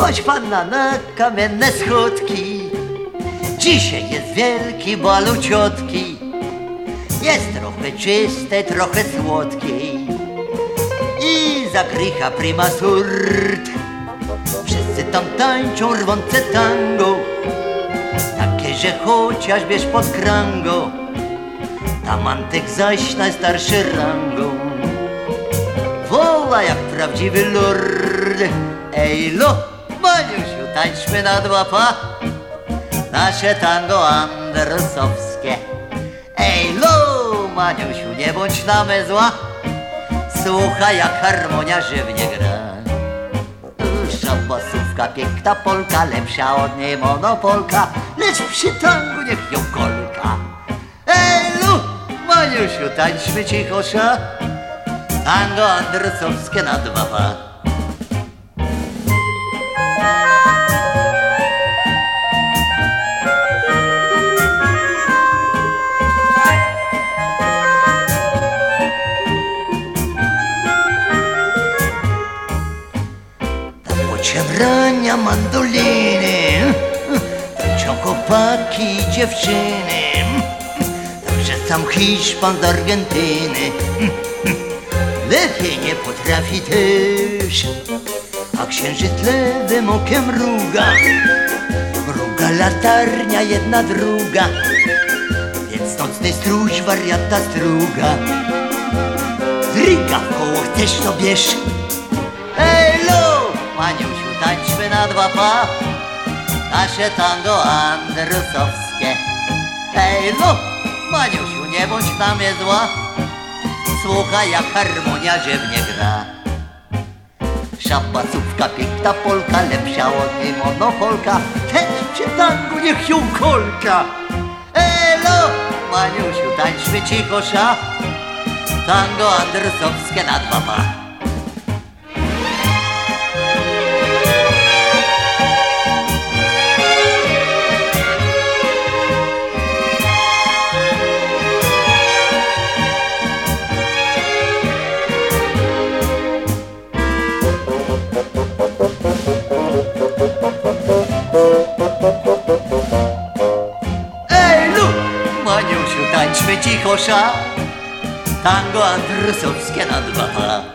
Chodź panna na kamienne schodki, dzisiaj jest wielki bal u ciotki. Jest trochę czyste, trochę słodkiej i zakrycha prima surt. Wszyscy tam tańczą rwące tango, takie, że chociaż bierz pod krango. Tamantek zaś najstarszy rangą woła jak prawdziwy lord. Ej lo, Maniusiu, tańczmy na dwa pa, nasze tango andersowskie. Ej lo, Maniusiu, nie bądź na me zła, słuchaj jak harmonia żywnie gra. Szabasówka, piękna polka, lepsza od niej monopolka, lecz przy tangu niech ją kolka. Ej lu, Maniusiu, tańczmy cichosza, tango andersowskie na dwa pa. Rania mandoliny, tańczą chłopaki i dziewczyny, także sam Hiszpan z Argentyny lepiej nie potrafi też. A księżyc lewym okiem mruga, mruga latarnia jedna druga, więc nocny stróż wariata struga. Zryga w koło chcesz to bierz. Ej lo, Maniusiu, tańczmy na dwa pa, nasze tango andersowskie. Ej no, Maniusiu, nie bądź na mnie zła, słuchaj jak harmonia żywnie gra. Szabasówka, piękna polka, lepsza od niej monopolka, też przy tangu niech ją kolka. Ej no, Maniusiu, tańczmy cichosza, tango andersowskie na dwa pa. Ej lu, Maniusiu, tańczmy cichosza, tango andersowskie na dwa pa.